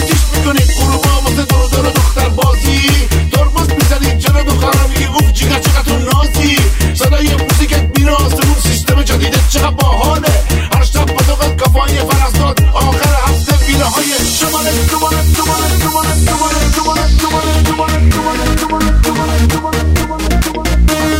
آتیش میکنید غروبا واسه دور دختر بازی. ترمز میزنید چرا دخترم میگه اوف جیگر چقدر تو نازی. صدای موسیقت میره آسمون سیستم جدیده چقدر باحاله. هر شب با دوغت کافای فرستاد آخر هفته ویله های شماله دوباره دوباره دوباره دوباره دوباره دوباره دوباره دوباره دوباره دوباره دوباره.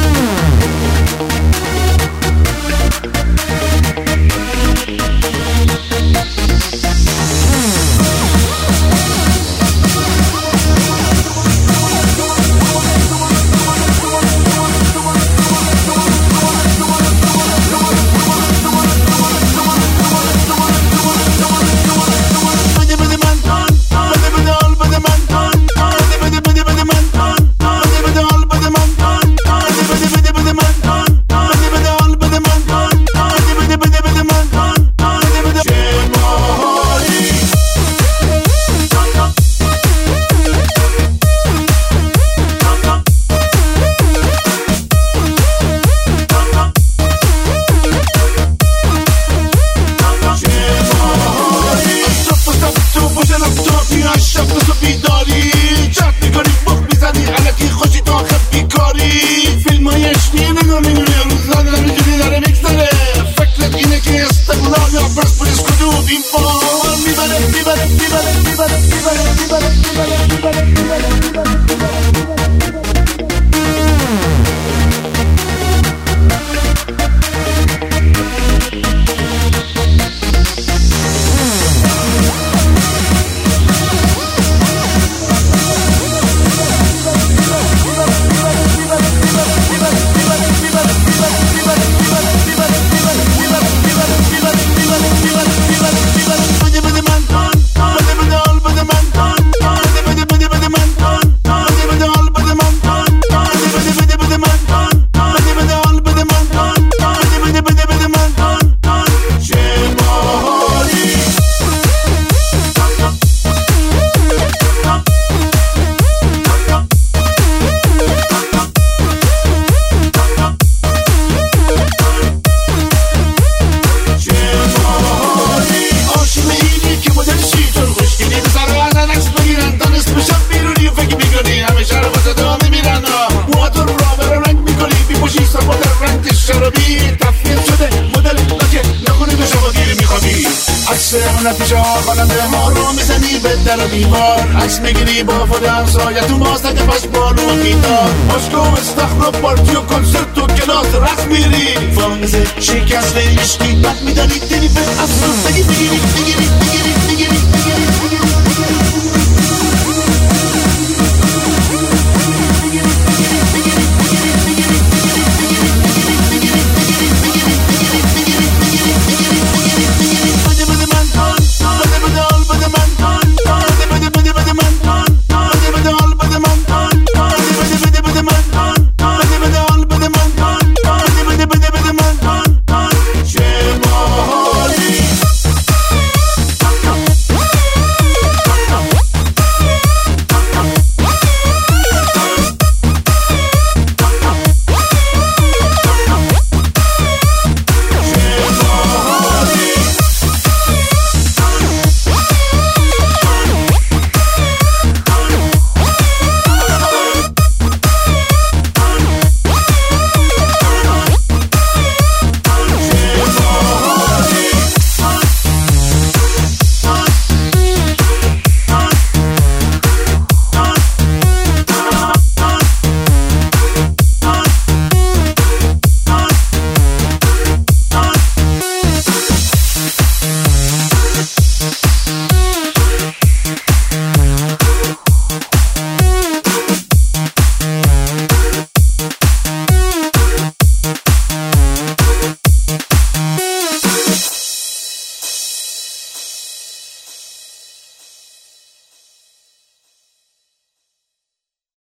عکس میگیری با فود همسایه تو ماسته که پش بالو و گیتار باشگو استخر پارتی و کنسرت و کلاس رقص میری فانزه شکست عشقی بد میدانی دلی به افسوس بگیری